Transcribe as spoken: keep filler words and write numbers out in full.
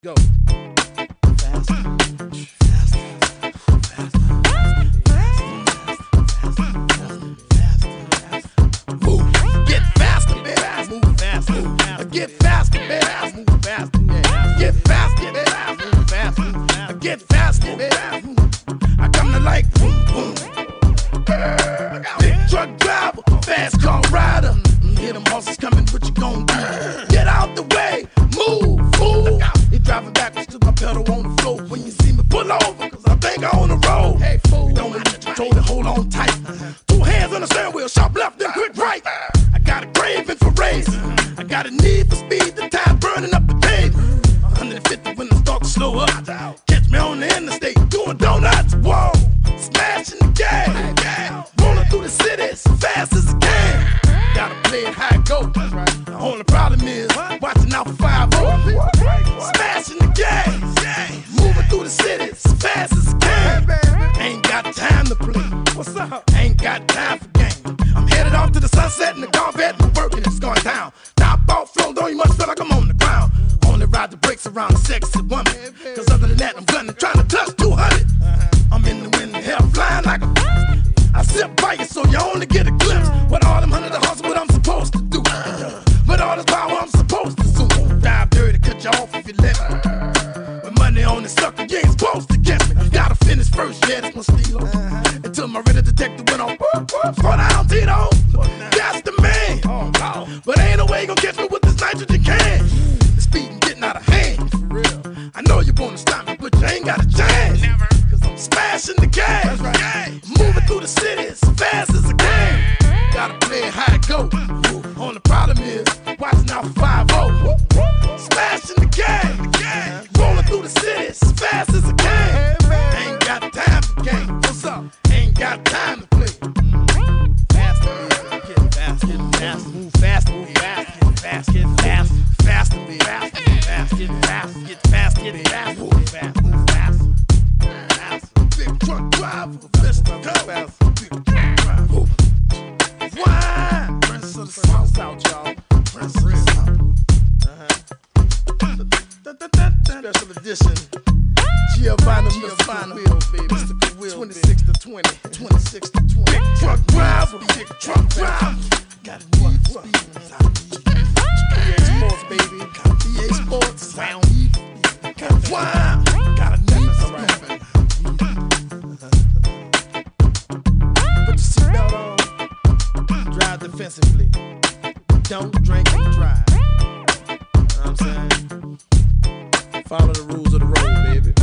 Go. Faster. Faster. Faster. Move. Get faster, baby. Move faster. Get faster, baby. Move faster. Get faster, baby. Move faster. Get faster, baby. I come to like boom, boom. Big truck driver, fast car rider. Hear them horses coming, what you gon' do? Get out the way, move, fool. They driving backwards to my pedal on the floor. When you see me pull over, cause I think I on the road. Hey, fool, don't let you control it, hold on tight. Two hands on the steering wheel, sharp left, then quick right. I got a craving for race. I got a need for speed, the time burning up the tape. one hundred fifty when I start to slow up. Catch me on the interstate, doing donuts, whoa. Smashing the game, rolling through the city as fast as I can. Gotta play it how it goes. The only problem is watching out for five oh. Smashing the game, moving through the city as fast as I can. Ain't got time to play. What's up? Ain't got time for game. I'm headed off to the sunset in the Corvette. I'm working, it's going down. Top off flow, don't you much feel like I'm on the ground. Only ride the brakes around a sexy woman. Cause other than that, I'm gunning, trying to touch two hundred. I'm in the wind, hell flying like a. I sit by you so you only get a glimpse. With all them hundred of hustle, what I'm supposed to do. With all this power, I'm supposed to zoom. Dive dirty, cut you off if you let me. With money on the sucker, you ain't supposed to get me. Gotta finish first, yeah, that's my stilo. Until my ready detector went on. Slow down, Tito. That's the man. But ain't no way you gon' catch me with this nitrogen can. The speeding getting out of hand. For real. I know you wanna stop me, but you ain't got a chance. Never. Cause I'm smashing the game. Right. Moving through the city as fast as I can. Gotta play it how it go. Only problem is watching out for five oh. Smashing the game. Rolling through the city as fast as I can. Ain't got time for game. What's up? Ain't got time to play. Faster, get fast, get fast, move fast, move fast, get fast, get fast, faster, be fast, get fast, get fast, get fast, get fast, move fast, move fast. Big truck driver, Mister Go. Big truck driver. Why? Prince of the South, out, y'all. Prince of the South. Uh-huh. Special edition. Giovanni, Giovanni, Mister Will, twenty-six to twenty, twenty-six to twenty. Big truck driver, big truck driver. Got a new speed. E A Sports, baby. E A Sports. Sound. Why? Got a new speed. Put your seatbelt on. Drive defensively. Don't drink and drive. You know what I'm saying? Follow the rules of the road, baby.